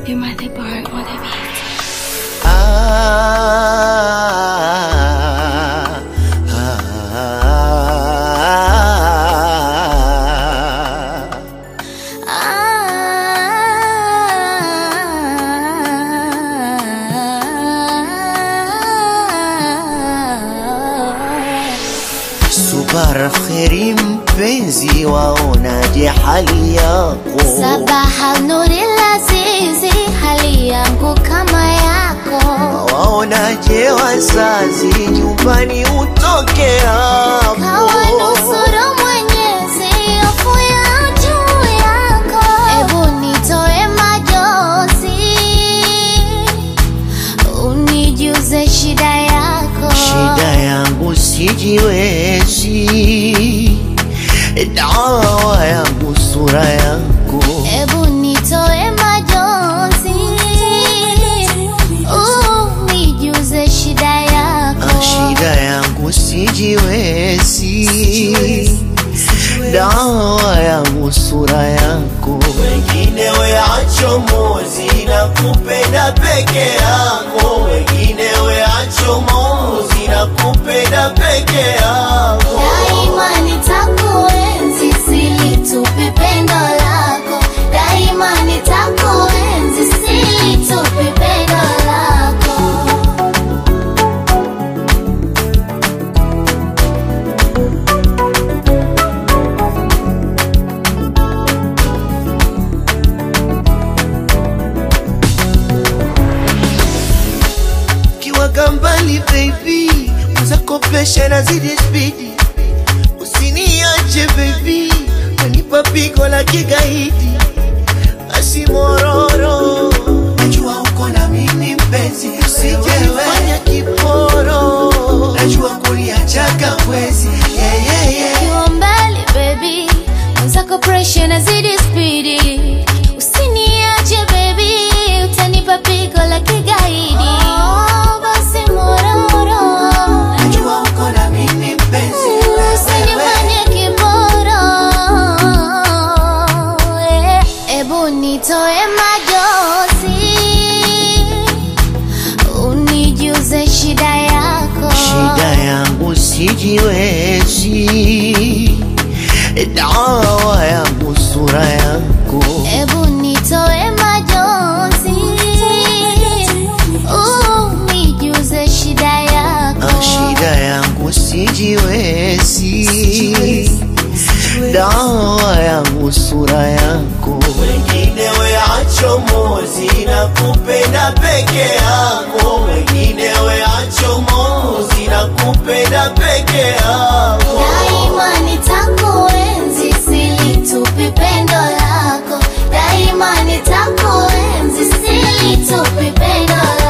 You're my the bar or the beat. Subara kheri mpenzi, waonaje hali yako? Sabaha nuri lazizi, hali yangu kama yako. Waonaje wazazi, nyumbani utoke hapo? Kawa nusuru Mwenyezi, hofu ya juu yako. Ebu nitoe majonzi, unijuze shida yako. Shida yangu sijiwezi, dawa yangu sura yako. Ebu nitoe majonzi, unijuze shida yako. Shida yangu sijiwezi, dawa yangu sura yako. Wengine weacho mozi na kupenda peke yako, wengine weacho mozi na kupenda peke yako. Daima nitakuenzi, silitupi pendo lako. Daima nitakuenzi, silitupi pendo lako. Kiwaga mbali baby, uzakopesha na zidi speedi. Usiniache baby, wanipa pigo la kigaidi. Asi mororo, najua uko na mimi mpenzi, usijefanya kiporo. Najua kuniachaga wezi, yeah, yeah, yeah. Kiwa mbali baby, mwenzako pressure na zidi speedi. Usiniache baby, utanipa pigo la kigaidi. Basi mororo, Najua uko na mimi mpenzi, usinifanye kiboro. Ebu nitoe majonzi, unijuze shida yako. shida yangu sijiwezi, dawa yangu sura yako. Ebu nitoe majonzi, unijuze shida yako. Shida yangu sijiwezi, dawa yangu sura yako. Wengine weacho mozi na kupenda peke yako, wengine weacho mozi na kupenda peke yako. Daima nitakuenzi, silitupi pendo lako. Daima nitakuenzi, silitupi pendo lako.